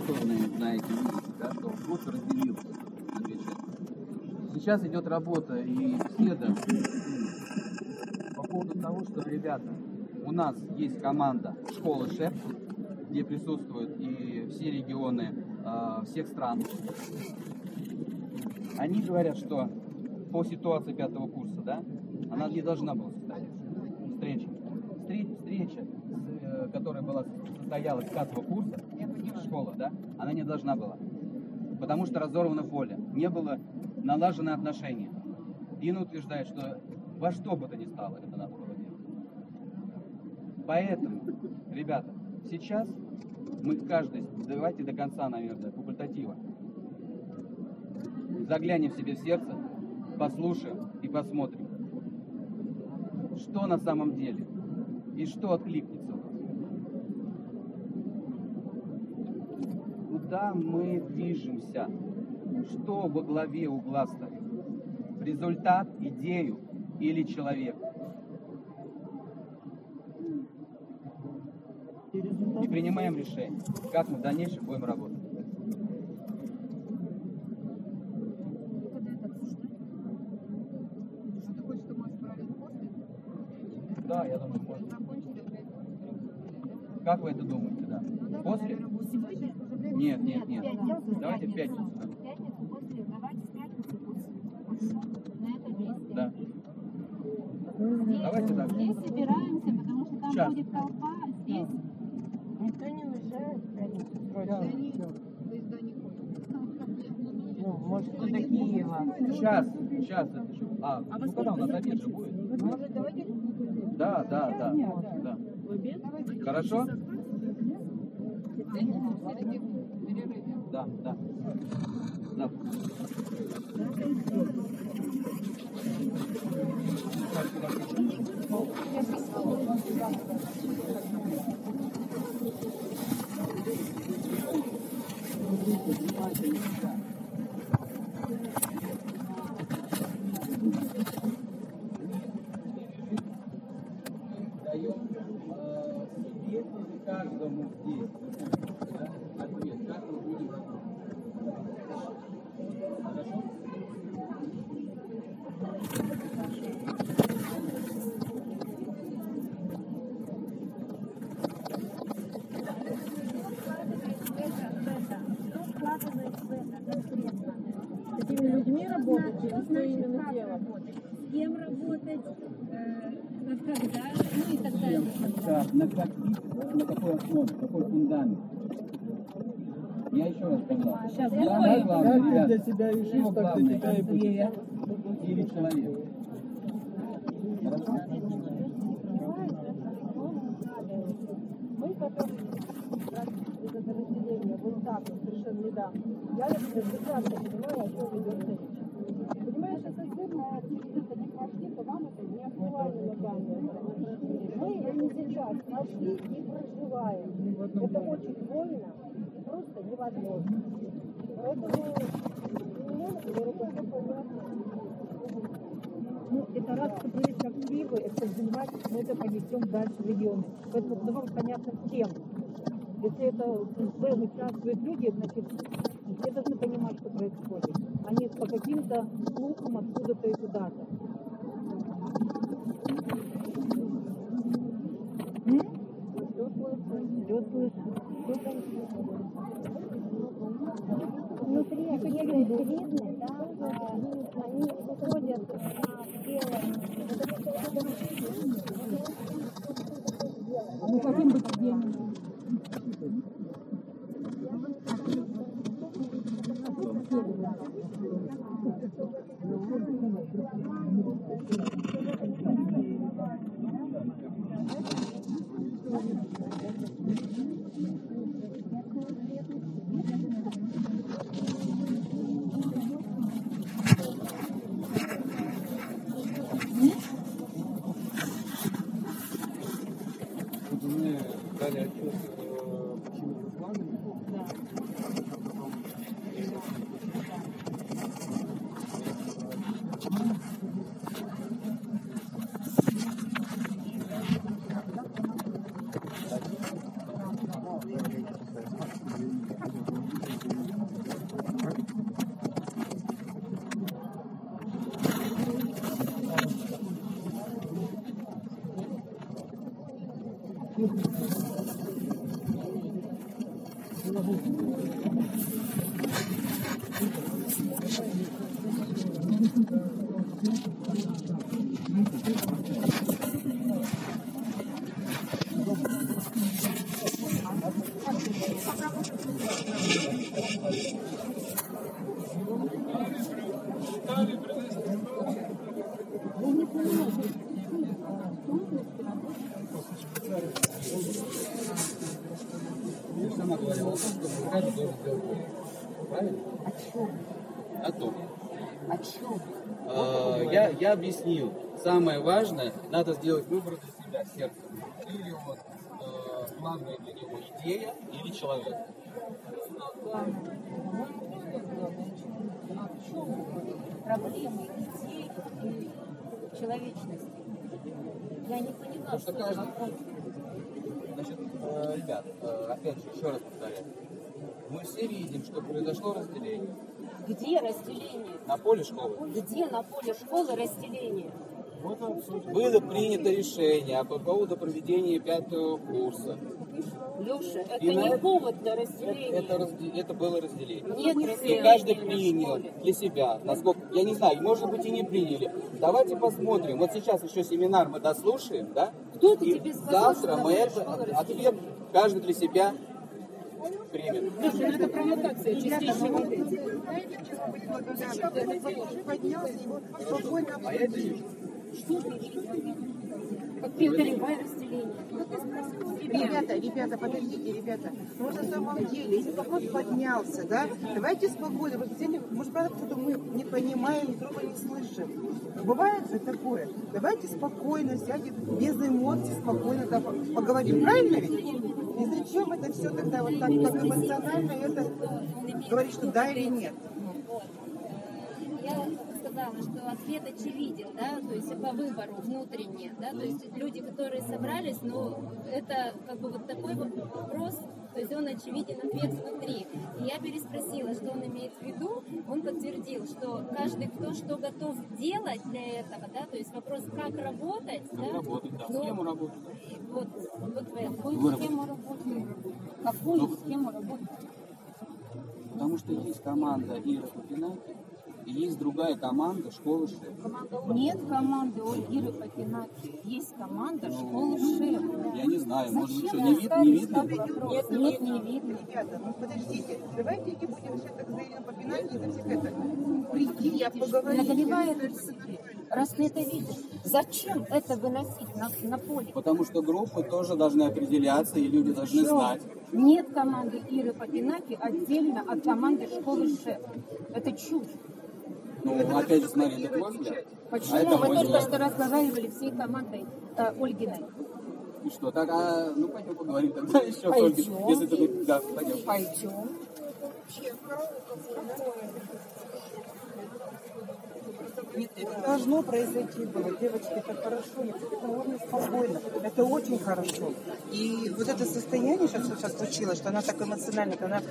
подготовленные, знаете, видите, да, что курс разделился на две части. Сейчас идет работа и беседа по поводу того, что, ребята, у нас есть команда школы ШЭП, где присутствуют и все регионы всех стран. Они говорят, что по ситуации 5-го курса, да, она не должна была состояться. Встреча, которая состоялась 5-го курса, школа, да, она не должна была. Потому что разорвано поле, не было налажено отношения. Дина утверждает, что во что бы то ни стало, это надо было делать. Поэтому, ребята, сейчас мы каждый, давайте до конца, наверное, факультатива, заглянем себе в сердце, послушаем и посмотрим, что на самом деле и что откликнется. Куда мы движемся, что во главе угла стоит, результат, идею или человек. И принимаем решение, как мы в дальнейшем будем работать. Да, я думаю, можно. Как вы это думаете, да? После? Нет. Давайте в пятницу. Да. Давайте так. Здесь собираемся, потому что там Час. будет толпа, здесь Никто не мешает Ну, может, кто до Киева. Час это еще. Ну когда у нас обед же будет? Может, давайте... Да. Хорошо? Да. Даем себе каждому здесь ответ, как мы будем работать. Хорошо? С такими людьми работать или что именно делать? с кем работать, когда, ну и так далее. Как, на какой основе, какой фундамент? Я еще раз сказал. Сейчас Самое главное, Как ты ребята, для себя решишь, самое так ты главное, тебя и будешь. идея или человек. Хорошо? Мы, которые из подразделения вот так вот совершенно недавно, я, например, прекрасно понимаю, о чем идет речь. Понимаешь, это сырная это не прошли, то вам это не актуально на данный момент. Мы это сейчас прошли и проживаем. Это очень больно и просто невозможно. Поэтому мне, например, это все понятно. Ну, это раз появились активы, это занимать, мы это понесем дальше в регионы. Поэтому давайте понятно всем. Если это в этом участвуют люди, значит, все должны понимать, что происходит. А не по каким-то слухам откуда-то и куда-то. Все слышу. Внутри отдельные видны, да, они выходят на белое. Мы хотим быть отдельными. Ты сама говорила, что каждый должен сделать выбор. Правильно? О чем? О чем? Я объяснил. Самое важное, надо сделать выбор для себя, сердцем. Или вот главная для него идея, или человек. Проблемы детей и человечности. Я не поняла, Потому что что каждый... вопрос. Значит, ребят, опять же, еще раз повторяю. Мы все видим, что произошло разделение. Где разделение? На поле школы. Где на поле школы разделение? Было принято решение по поводу проведения 5-го курса. Леша, это И не на- повод для разделения. Это было разделение. Нет И разделения каждый на принял школе. для себя, насколько, я не знаю, может быть и не приняли. Давайте посмотрим. Вот сейчас еще семинар мы дослушаем, да? Кто это И тебе сказал, завтра что мы на это школу ответ каждый для себя примет. Леша, это провокация чистейшей воды. А я это вижу. Что ты видишь? Как преодолевая разделение. Ребята, подождите, ребята. Ну, на самом деле, если вопрос поднялся, да, давайте спокойно. Вы знаете, может, правда, что мы не понимаем, друг друга не слышим. Бывает же такое. Давайте спокойно сядем, без эмоций, спокойно да, поговорим. Правильно ведь? И зачем это все тогда вот так эмоционально это говорить, что да или нет? Вот. Я сказала, что ответ очевиден, да, то есть по выбору внутренне, да, то есть люди, которые собрались, но это как бы вот такой вот вопрос, то есть он очевиден ответ внутри. И я переспросила, что он имеет в виду, он подтвердил, что каждый, кто что готов делать для этого, да, то есть вопрос, как работать, Как да, работать, да. но- Схему работать. вот в этом. Какую схему работы? Какую схему работы? Потому что есть команда Иры Папинаки, и есть другая команда школы ШЭП. Нет команды Ольгиры Папинаки. Есть команда школы ШЭП. Я не знаю, может быть, что, Зачем не видно? Нет, не видно. Ребята, ну подождите, давайте не будем все так заявлено попинать, не зачем это. Прийти, я поговорить. Преодолевая разделение. Раз ты это видишь, зачем это выносить на поле? Потому что группы тоже должны определяться, и люди должны Что? знать. Нет команды Иры Папинаки отдельно от команды школы ШЭП. Это чушь. Ну, опять же, смотри, это твой взгляд. Почему? А это Мы мой только взгляд. что разговаривали всей командой Ольгиной. И что, так, ну пойдем поговорим тогда еще, Пойдем. Ольга, если ты будешь, да, пойдем. Пойдем. Нет, это должно произойти было. Девочки, это хорошо, это можно спокойно. Это очень хорошо. И вот это состояние сейчас случилось, что она так эмоционально, она